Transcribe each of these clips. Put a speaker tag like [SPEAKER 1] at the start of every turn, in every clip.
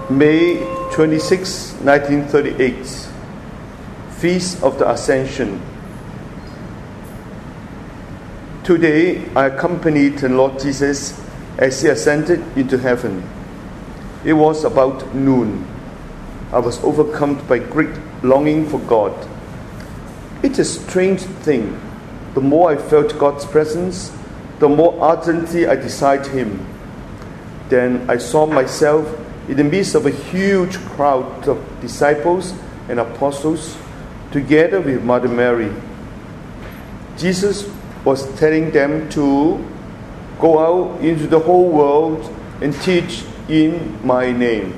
[SPEAKER 1] May 26, 1938, Feast of the Ascension. Today, I accompanied the Lord Jesus as he ascended into heaven. It was about noon. I was overcome by great longing for God. It's a strange thing. The more I felt God's presence, the more ardently I desired Him. Then I saw myself in the midst of a huge crowd of disciples and apostles, together with Mother Mary. Jesus was telling them to go out into the whole world and teach in my name.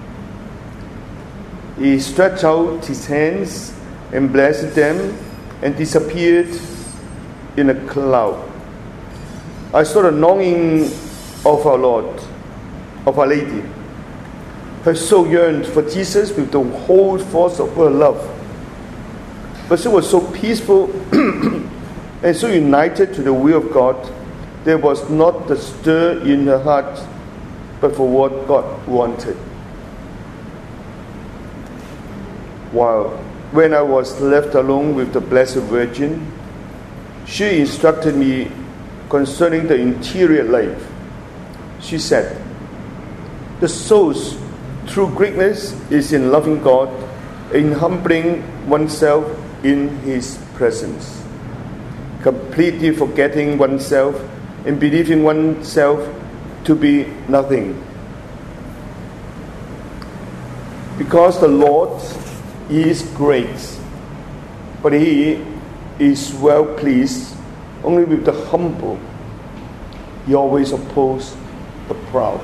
[SPEAKER 1] He stretched out his hands and blessed them and disappeared in a cloud. I saw the longing of our Lord, of Our Lady. Her soul yearned for Jesus with the whole force of her love. But she was so peaceful and so united to the will of God, there was not the stir in her heart, but for what God wanted. When I was left alone with the Blessed Virgin, she instructed me concerning the interior life. She said, "The soul's true greatness is in loving God, in humbling oneself in His presence, completely forgetting oneself and believing oneself to be nothing. Because the Lord is great, but He is well pleased only with the humble. He always opposes the proud."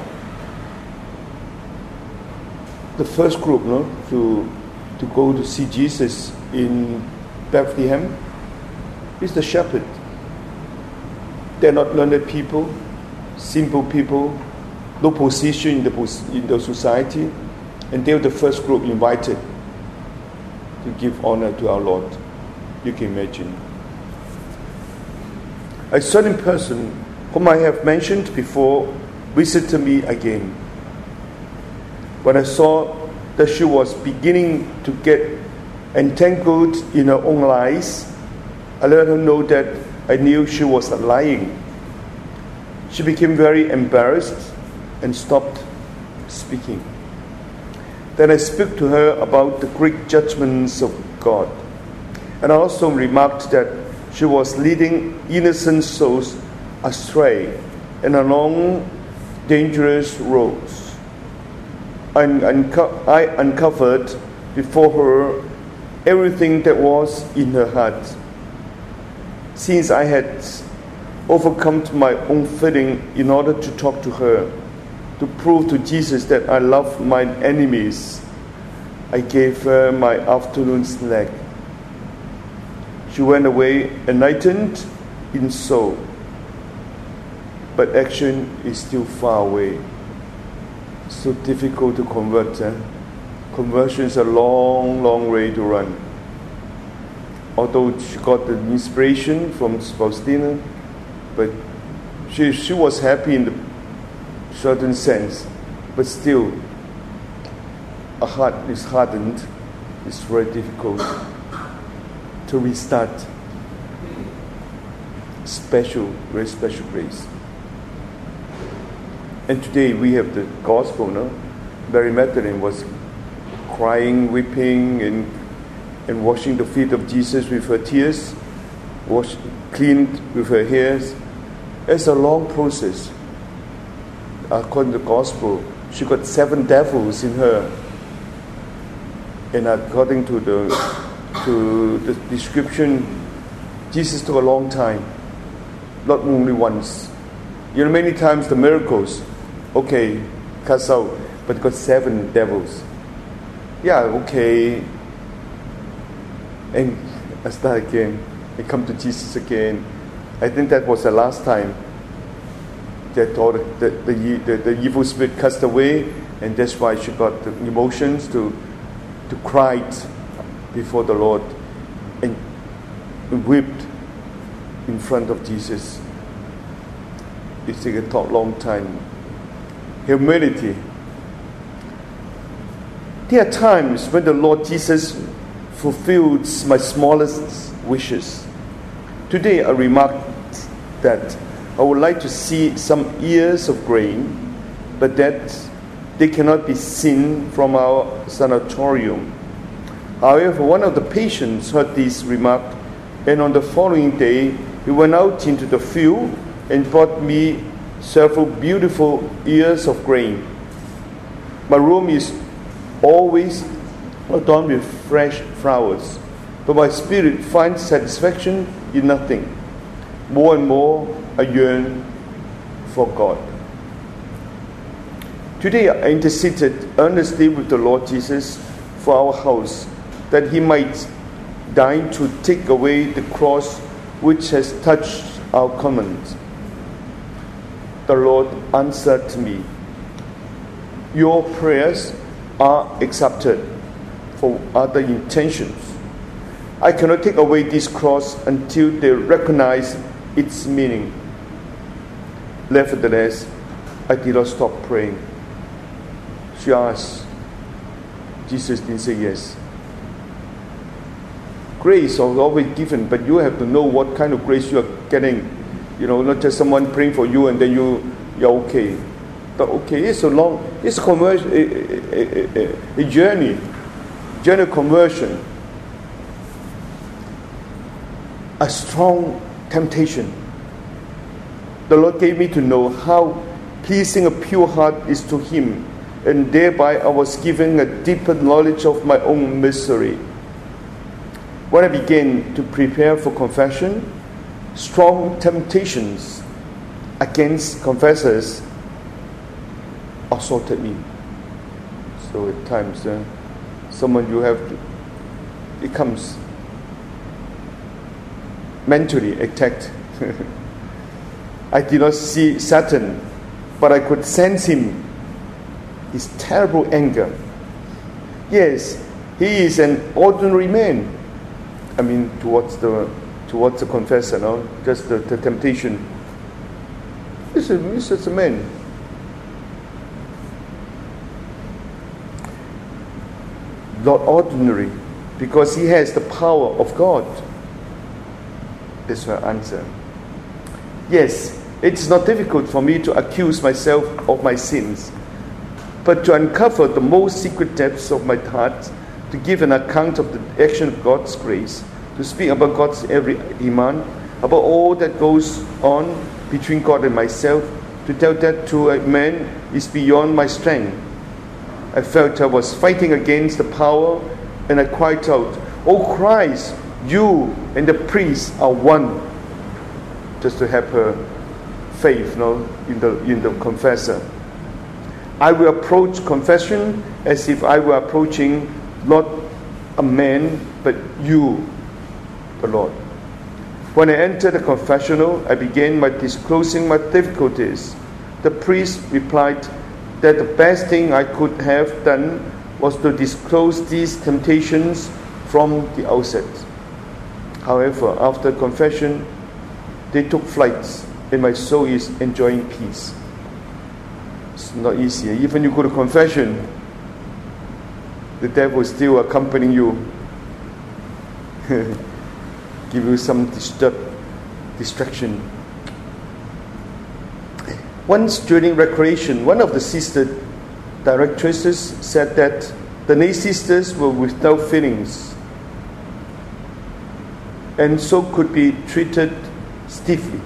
[SPEAKER 1] The first group to go to see Jesus in Bethlehem is the shepherd. They're not learned people, simple people, no position in the society, and they were the first group invited to give honor to our Lord. You can imagine. A certain person whom I have mentioned before visited me again. When I saw that she was beginning to get entangled in her own lies, I let her know that I knew she was lying. She became very embarrassed and stopped speaking. Then I spoke to her about the great judgments of God. And I also remarked that she was leading innocent souls astray and along dangerous roads. I uncovered before her everything that was in her heart. Since I had overcome my own feeling in order to talk to her, to prove to Jesus that I love my enemies, I gave her my afternoon snack. She went away enlightened in soul, but action is still far away. So difficult to convert. Conversion is a long, long way to run. Although she got the inspiration from Faustina, but she was happy in a certain sense, but still, a heart is hardened. It's very difficult to restart. Very special grace. And today we have the gospel, Mary Magdalene was crying, weeping, and washing the feet of Jesus with her tears, cleaned with her hairs. It's a long process. According to the gospel, she got 7 devils in her. And according to the description, Jesus took a long time, not only once. Many times the miracles, okay, cast out, but got 7 devils. Yeah, okay. And I start again. I come to Jesus again. I think that was the last time that all the evil spirit cast away, and that's why she got the emotions to cry before the Lord and wept in front of Jesus. It takes a long time. Humility. There are times when the Lord Jesus fulfills my smallest wishes. Today I remarked that I would like to see some ears of grain, but that they cannot be seen from our sanatorium. However, one of the patients heard this remark, and on the following day, he went out into the field and brought me several beautiful ears of grain. My room is always adorned with fresh flowers, but my spirit finds satisfaction in nothing. More and more, I yearn for God. Today, I interceded earnestly with the Lord Jesus for our house, that He might die to take away the cross which has touched our commons. The Lord answered me, "Your prayers are accepted for other intentions. I cannot take away this cross until they recognize its meaning." Nevertheless, I did not stop praying. She asked. Jesus didn't say yes. Grace is always given, but you have to know what kind of grace you are getting. Not just someone praying for you and then you're okay. But okay, it's a conversion, a journey of conversion, a strong temptation. The Lord gave me to know how pleasing a pure heart is to Him, and thereby I was given a deeper knowledge of my own misery. When I began to prepare for confession, strong temptations against confessors assaulted me. So at times, someone you have to, it comes mentally attacked. I did not see Satan, but I could sense him, his terrible anger. Yes, he is an ordinary man. Towards the confessor, just the temptation. He's just a man. Not ordinary, because he has the power of God. That's her answer. Yes, it's not difficult for me to accuse myself of my sins, but to uncover the most secret depths of my heart, to give an account of the action of God's grace, to speak about God's every demand, about all that goes on between God and myself, to tell that to a man is beyond my strength. I felt I was fighting against the power, and I cried out, "Oh Christ, you and the priest are one," just to have her faith in the confessor. I will approach confession as if I were approaching not a man, but you, the Lord. When I entered the confessional, I began by disclosing my difficulties. The priest replied that the best thing I could have done was to disclose these temptations from the outset. However, after confession, they took flight, and my soul is enjoying peace. It's not easy. Even you go to confession, the devil is still accompanying you, give you some distraction. Once during recreation, one of the sister directresses said that the lay sisters were without feelings and so could be treated stiffly.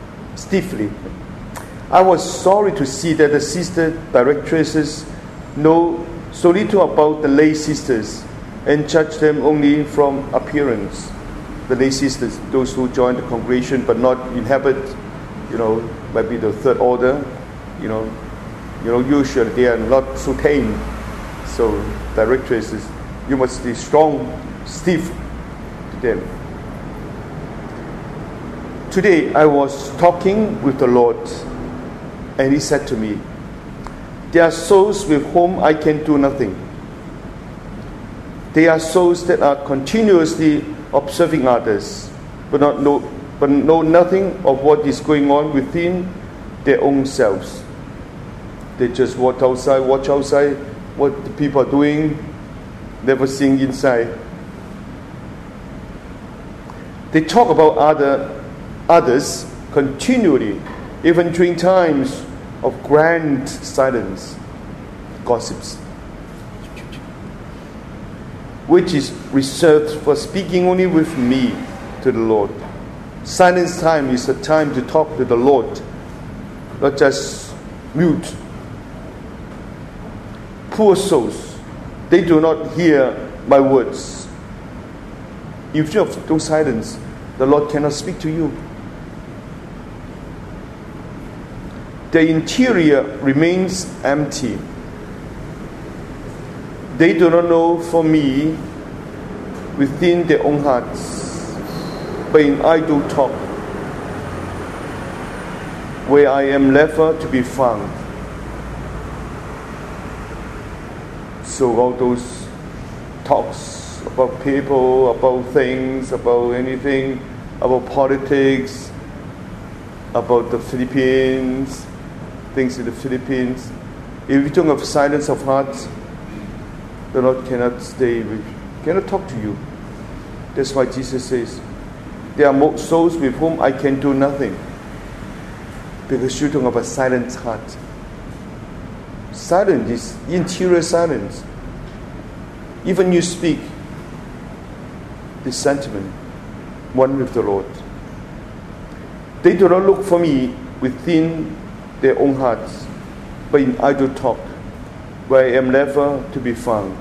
[SPEAKER 1] I was sorry to see that the sister directresses know so little about the lay sisters and judge them only from appearance. The lay sisters, those who join the congregation but not inhabit, might be the third order, usually they are not so tame. So directresses, you must be strong, stiff to them. Today I was talking with the Lord, and He said to me, "There are souls with whom I can do nothing. They are souls that are continuously observing others, but know nothing of what is going on within their own selves. They just watch outside what the people are doing, never sing inside. They talk about others continually, even during times of grand silence, gossips, which is reserved for speaking only with me to the Lord. Silence time is a time to talk to the Lord, not just mute. Poor souls, they do not hear my words. If you have no silence, the Lord cannot speak to you. Their interior remains empty. They do not know for me within their own hearts, but in idle talk, where I am never to be found. So all those talks about people, about things, about anything, about politics, about the Philippines, things in the Philippines. If you don't have silence of heart, the Lord cannot stay with you, cannot talk to you. That's why Jesus says, there are more souls with whom I can do nothing, because you don't have a silent heart. Silence is interior silence. Even you speak this sentiment, one with the Lord. They do not look for me within their own hearts, but in idle talk, where I am never to be found.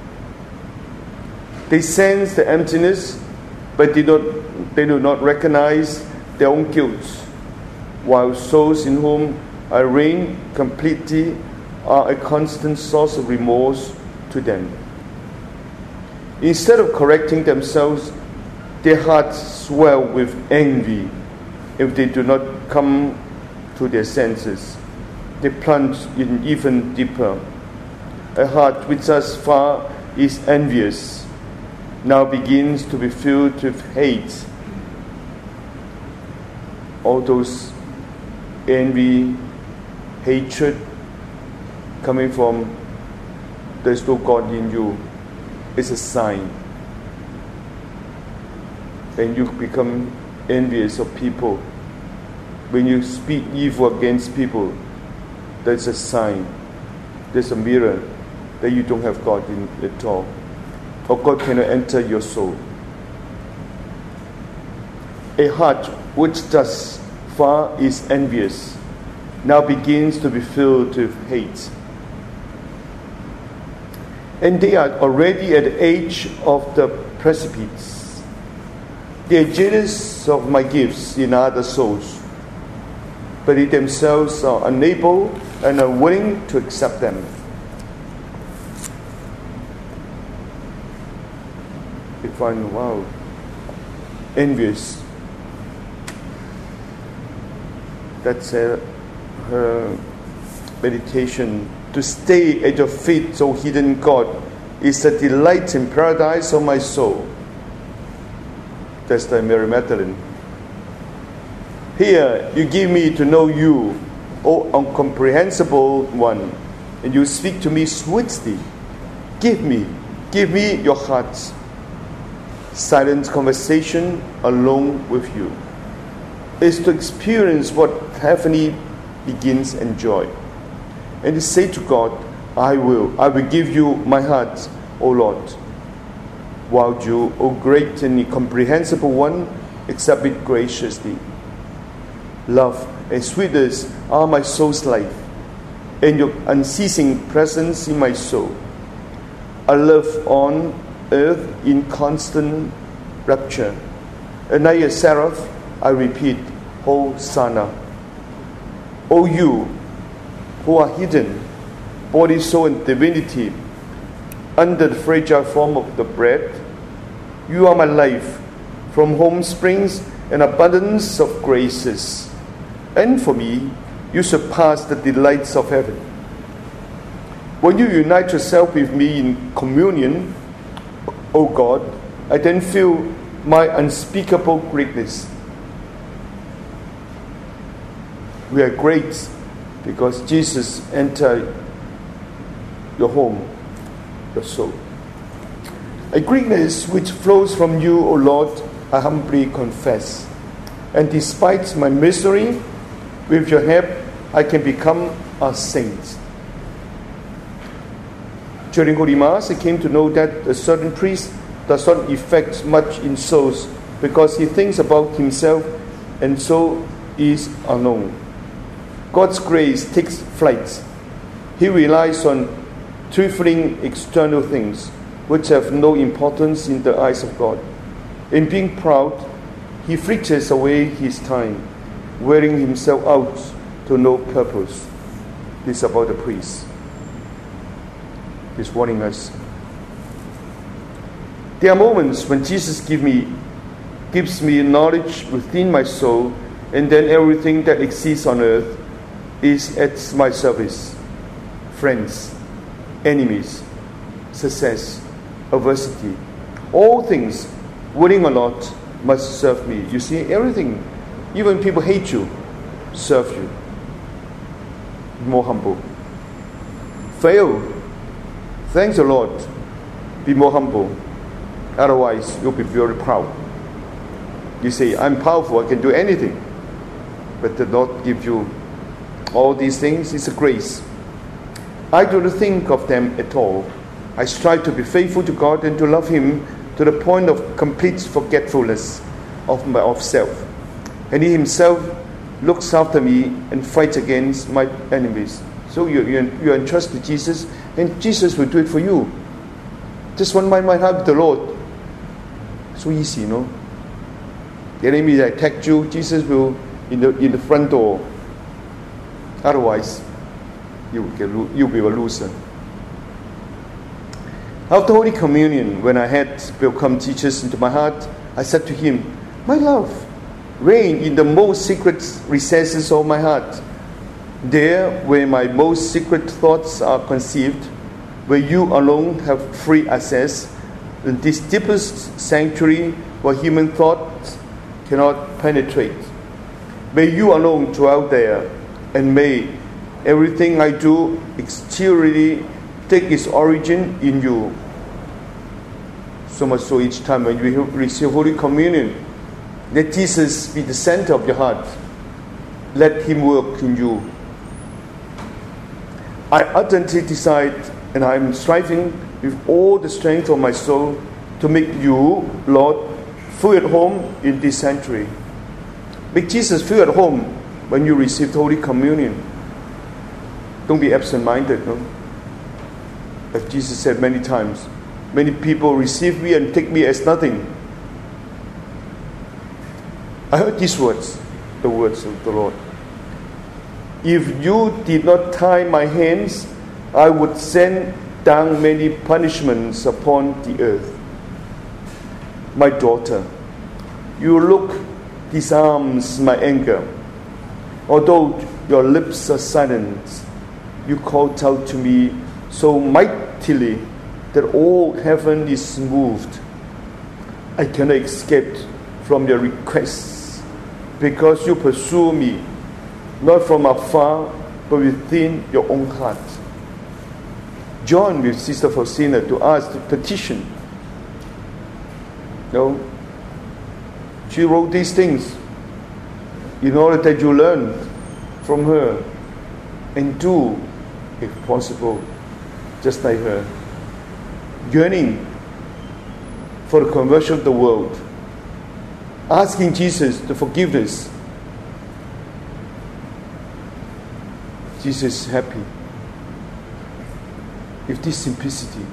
[SPEAKER 1] They sense the emptiness, but they do not recognize their own guilt, while souls in whom I reign completely are a constant source of remorse to them. Instead of correcting themselves, their hearts swell with envy. If they do not come to their senses, they plunge in even deeper. A heart which thus far is envious now begins to be filled with hate. All those envy, hatred coming from there's no God in you is a sign. When you become envious of people, when you speak evil against people, that's a sign, there's a mirror that you don't have God in at all, or God cannot enter your soul. A heart which thus far is envious now begins to be filled with hate. And they are already at the edge of the precipice. They are jealous of my gifts in other souls, but they themselves are unable and unwilling to accept them. They find, wow, envious. That's her meditation. To stay at your feet, O hidden God, is a delight in paradise of my soul. That's the Mary Magdalene. Here, you give me to know you, O incomprehensible one, and you speak to me sweetly. Give me your heart. Silent conversation alone with you is to experience what heavenly begins and joy. And to say to God, I will give you my heart, O Lord. While you, O great and incomprehensible one, accept it graciously. Love and sweetness are my soul's life, and your unceasing presence in my soul. I live on earth in constant rapture, and like a seraph, I repeat, Hosanna. O you who are hidden, body, soul, and divinity, under the fragile form of the bread, you are my life, from whom springs an abundance of graces. And for me, you surpass the delights of heaven. When you unite yourself with me in communion, O God, I then feel my unspeakable greatness. We are great because Jesus entered your home, your soul. A greatness which flows from you, O Lord, I humbly confess. And despite my misery, with your help, I can become a saint. During Holy Mass, I came to know that a certain priest does not effect much in souls because he thinks about himself and so is alone. God's grace takes flight. He relies on trifling external things which have no importance in the eyes of God. In being proud, he fritters away his time, wearing himself out to no purpose. This is about the priest. He's warning us. There are moments when Jesus gives me knowledge within my soul, and then everything that exists on earth is at my service. Friends, enemies, success, adversity, all things, willing or not, must serve me. You see, everything, even people hate you, serve you. Be more humble. Fail. Thanks the Lord. Be more humble. Otherwise, you'll be very proud. You say, I'm powerful, I can do anything. But the Lord give you all these things. It's a grace. I do not think of them at all. I strive to be faithful to God and to love Him to the point of complete forgetfulness of self. And He Himself looks after me and fights against my enemies. So you entrust to Jesus, and Jesus will do it for you. Just one mind have the Lord. So easy, you know. The enemy that attacked you, Jesus will in the front door. Otherwise, you'll be a loser. After Holy Communion, when I had welcomed Jesus into my heart, I said to him, my love, reign in the most secret recesses of my heart. There, where my most secret thoughts are conceived, where you alone have free access, in this deepest sanctuary where human thoughts cannot penetrate. May you alone dwell there, and may everything I do exteriorly take its origin in you. So much so each time when we receive Holy Communion, let Jesus be the center of your heart. Let Him work in you. I ardently decide, and I am striving with all the strength of my soul to make you, Lord, feel at home in this sanctuary. Make Jesus feel at home when you receive Holy Communion. Don't be absent-minded, no? As Jesus said many times, many people receive me and take me as nothing. I heard these words, the words of the Lord. If you did not tie my hands, I would send down many punishments upon the earth. My daughter, your look disarms my anger. Although your lips are silent, you called out to me so mightily that all heaven is moved. I cannot escape from your requests because you pursue me, not from afar, but within your own heart. Join with Sister Faustina to ask the petition. No, she wrote these things in order that you learn from her and do, if possible, just like her, yearning for the conversion of the world, asking Jesus the forgiveness. Jesus is happy with this simplicity.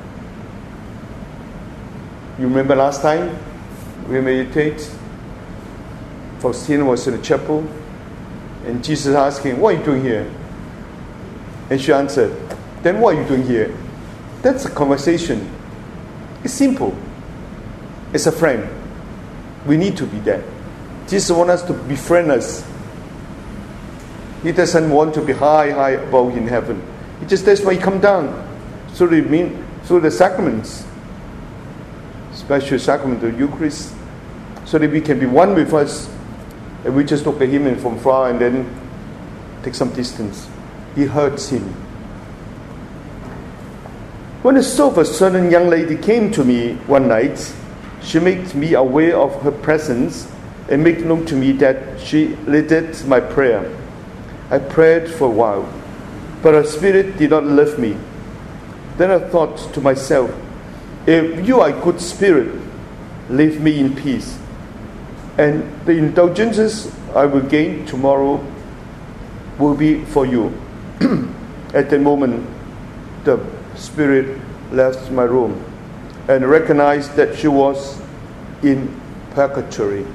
[SPEAKER 1] You remember last time we meditate, Faustina was in the chapel, and Jesus asked him, what are you doing here? And she answered, then what are you doing here? That's a conversation. It's simple. It's a friend. We need to be there. Jesus wants us to befriend us. He doesn't want to be high above in heaven. He just, that's why He come down. So the sacraments, especially sacrament of Eucharist, so that we can be one with us, and we just look at Him and from far and then take some distance. It hurts Him. When the soul of a certain young lady came to me one night, she made me aware of her presence and made known to me that she needed my prayer. I prayed for a while, but her spirit did not leave me. Then I thought to myself, if you are a good spirit, leave me in peace, and the indulgences I will gain tomorrow will be for you. At that moment, the spirit left my room and recognized that she was in purgatory.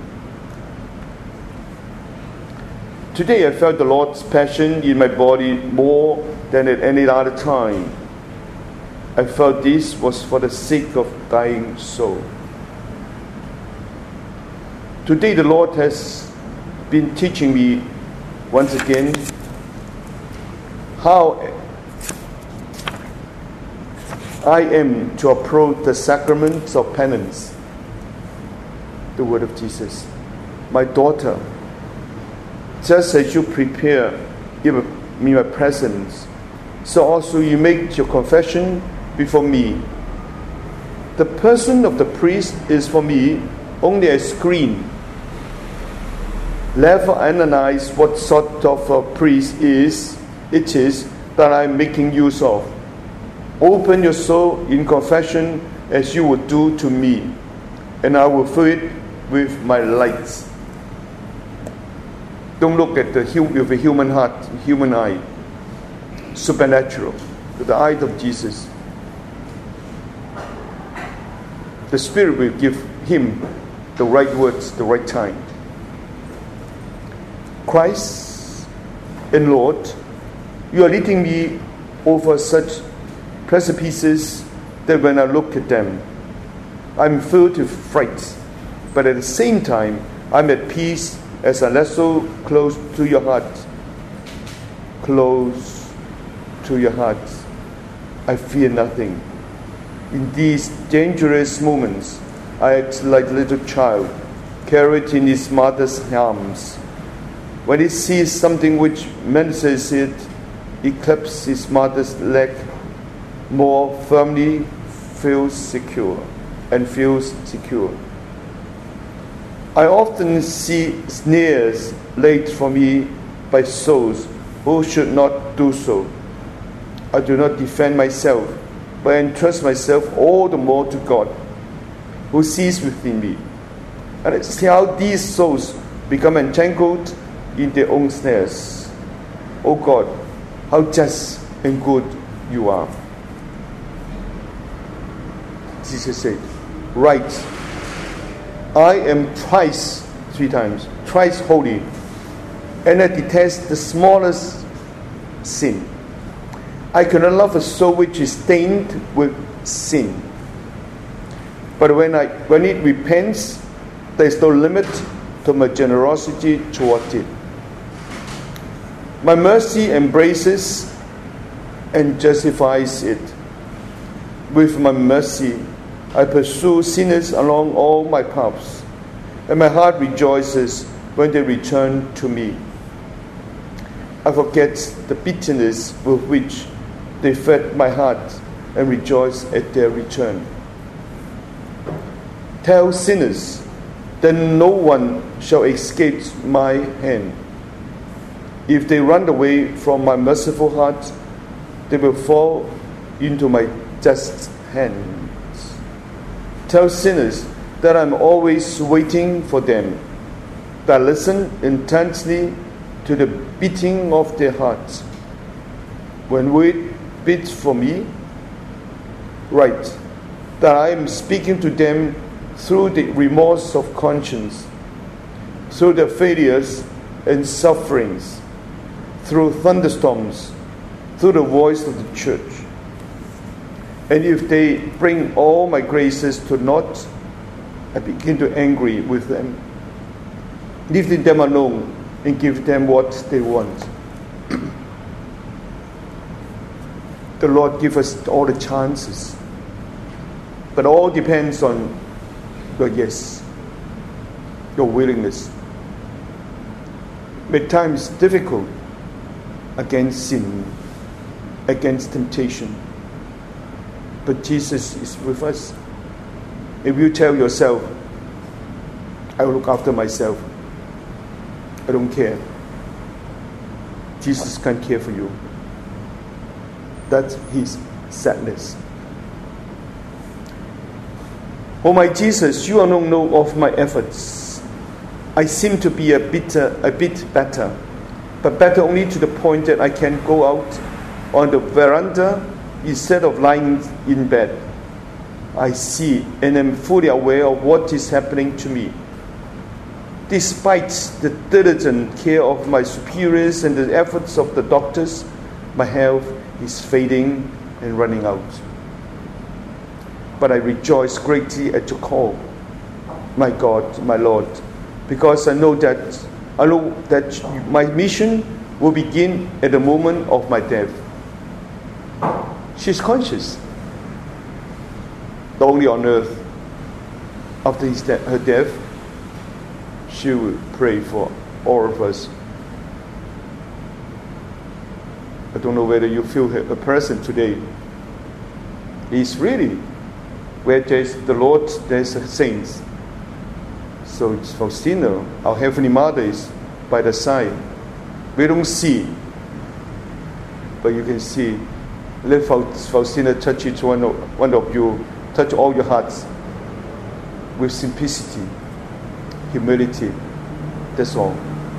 [SPEAKER 1] Today I felt the Lord's passion in my body more than at any other time. I felt this was for the sake of dying soul. Today the Lord has been teaching me once again how I am to approach the sacraments of penance. The word of Jesus. My daughter, just as you prepare in my presence, so also you make your confession before me. The person of the priest is for me only a screen. Never analyze what sort of a priest it is that I am making use of. Open your soul in confession as you would do to me, and I will fill it with my lights. Don't look at with a human heart, human eye. Supernatural, with the eye of Jesus. The Spirit will give him the right words, the right time. Christ and Lord, you are leading me over such precipices that when I look at them, I'm filled with fright. But at the same time, I'm at peace as I nestle close to your heart. Close to your heart. I fear nothing. In these dangerous moments, I act like a little child, carried in his mother's arms. When he sees something which menaces it, he claps his mother's leg more firmly, feels secure. I often see snares laid for me by souls who should not do so. I do not defend myself, but entrust myself all the more to God, who sees within me. And I see how these souls become entangled in their own snares. Oh God, how just and good you are. Jesus said, right, I am three times, holy, and I detest the smallest sin. I cannot love a soul which is stained with sin. But when it repents, there is no limit to my generosity toward it. My mercy embraces and justifies it. With my mercy, I pursue sinners along all my paths, and my heart rejoices when they return to me. I forget the bitterness with which they fed my heart and rejoice at their return. Tell sinners that no one shall escape my hand. If they run away from my merciful heart, they will fall into my just hands. Tell sinners that I am always waiting for them, that I listen intently to the beating of their hearts. When we beat for me, right, that I am speaking to them through the remorse of conscience, through their failures and sufferings, through thunderstorms, through the voice of the church. And if they bring all my graces to naught, I begin to angry with them, leaving them alone and give them what they want. The Lord gives us all the chances, but all depends on your yes, your willingness. At times difficult against sin, against temptation. but Jesus is with us. If you tell yourself, I will look after myself, I don't care, Jesus can't care for you. That's his sadness. Oh my Jesus, you alone know of my efforts. I seem to be a bit better, but better only to the point that I can go out on the veranda instead of lying in bed. I see and am fully aware of what is happening to me. Despite the diligent care of my superiors and the efforts of the doctors, my health is fading and running out. But I rejoice greatly at your call, my God, my Lord, because I know that my mission will begin at the moment of my death. She's conscious. Not only on earth, after her death, she will pray for all of us. I don't know whether you feel a person today. It's really, where there's the Lord, there's a saints. So it's Faustina, our Heavenly Mother, is by the side. We don't see, but you can see. Let Faustina touch each one of you, touch all your hearts with simplicity, humility. That's all.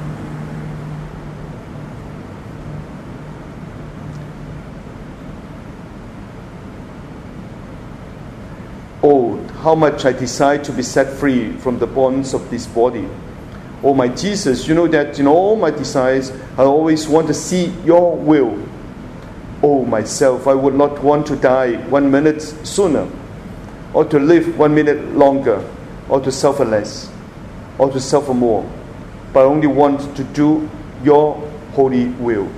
[SPEAKER 1] Oh, how much I desire to be set free from the bonds of this body. Oh, my Jesus, you know that in all my desires, I always want to see your will. Oh, myself, I would not want to die 1 minute sooner, or to live 1 minute longer, or to suffer less, or to suffer more, but I only want to do your holy will.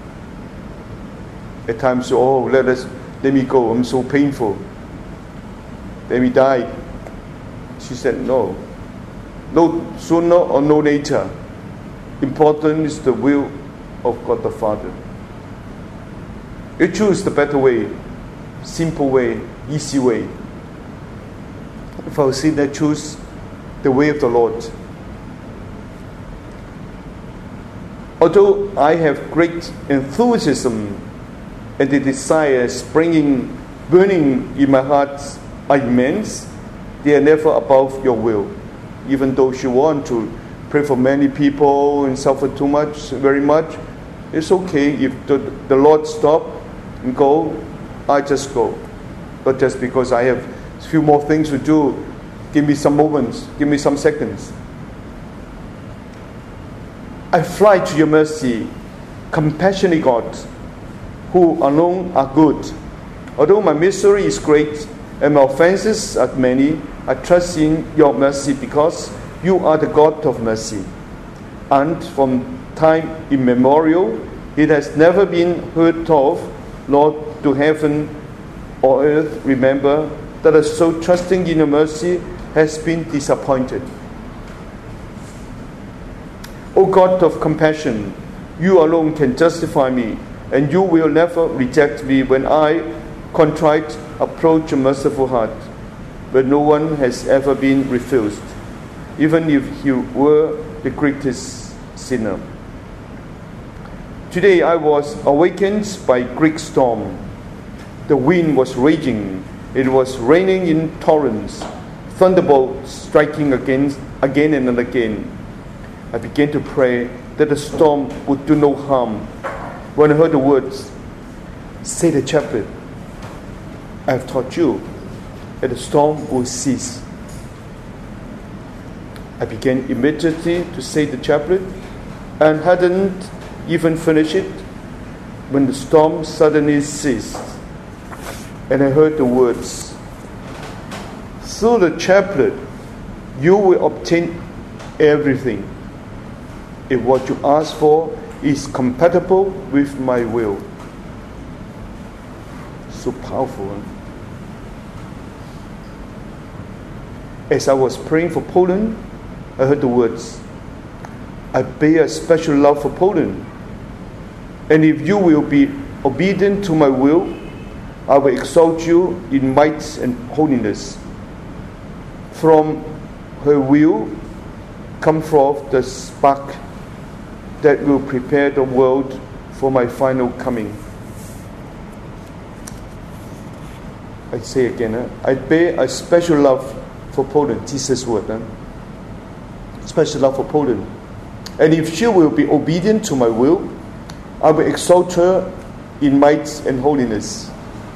[SPEAKER 1] At times, let me go, I'm so painful. Let me die. She said, no sooner or no later. Important is the will of God the Father. You choose the better way, simple way, easy way. If I was seen there, choose the way of the Lord. Although I have great enthusiasm and the desires burning in my heart are immense, they are never above your will. Even though you want to pray for many people and suffer very much, it's okay. If the Lord stop and go, I just go. But just because I have a few more things to do, give me some moments, give me some seconds. I fly to your mercy, compassionate God, who alone are good. Although my misery is great and my offenses are many, I trust in your mercy because you are the God of mercy. And from time immemorial, it has never been heard of, Lord, to heaven or earth, remember, that a soul trusting in your mercy has been disappointed. O God of compassion, you alone can justify me, and you will never reject me when I, contrite, approach a merciful heart. But no one has ever been refused, even if he were the greatest sinner. Today I was awakened by a great storm. The wind was raging. It was raining in torrents, thunderbolts striking again and again. I began to pray that the storm would do no harm. When I heard the words, say the chaplet, I have taught you, that the storm will cease. I began immediately to say the chaplet and hadn't even finished it when the storm suddenly ceased. And I heard the words, through the chaplet you will obtain everything if what you ask for is compatible with my will. So powerful. Huh? As I was praying for Poland, I heard the words, I bear a special love for Poland. And if you will be obedient to my will, I will exalt you in might and holiness. From her will come forth the spark that will prepare the world for my final coming. I say again, I bear a special love for Poland. Jesus' word. Special love for Poland. And if she will be obedient to my will, I will exalt her in might and holiness.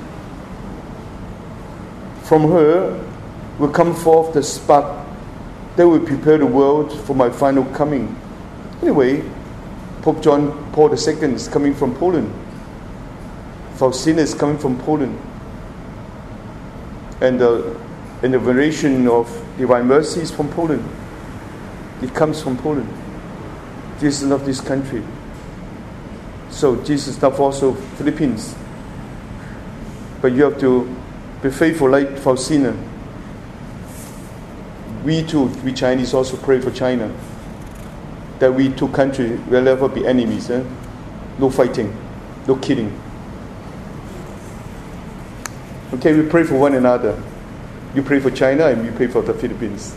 [SPEAKER 1] From her will come forth the spark that will prepare the world for my final coming. Anyway, Pope John Paul II is coming from Poland. Faustina is coming from Poland. And the veneration of Divine Mercy is from Poland. It comes from Poland. Jesus loved this country. So Jesus loved also Philippines. But you have to be faithful like Faustina. We too, we Chinese, also pray for China. That we two countries will never be enemies. No fighting, no killing. Okay, we pray for one another. You pray for China and we pray for the Philippines.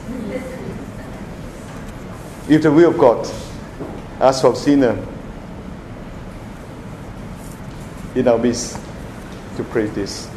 [SPEAKER 1] If the will of God, ask Faustina in our midst to pray this.